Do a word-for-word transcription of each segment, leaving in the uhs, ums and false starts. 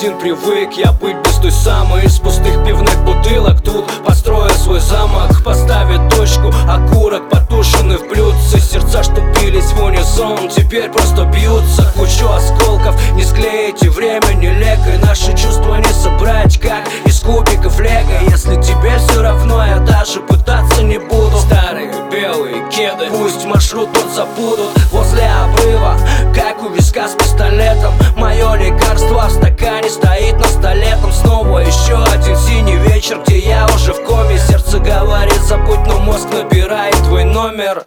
один привык я быть без той самой. Из пустых пивных бутылок тут построю свой замок. Поставит точку, окурок потушенный в блюдце. Сердца, что бились в унисон, теперь просто бьются. Кучу осколков не склеить, и время не лекарь. Наши чувства не собрать, как из кубиков лего. Если тебе все равно, я даже пытаться не буду. Старые белые кеды, пусть маршрут тот забудут. Возле обрыва, как у виска с пистолетом. Мое лекарство в стакане стоит на столе. Там снова еще один синий вечер, где я уже в коме. Сердце говорит забудь, но мозг набирает твой номер.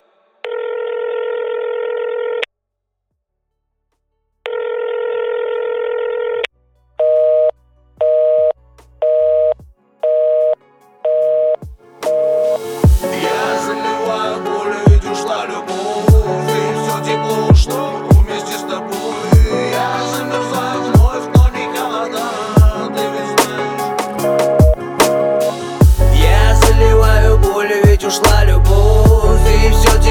Ушла любовь, и все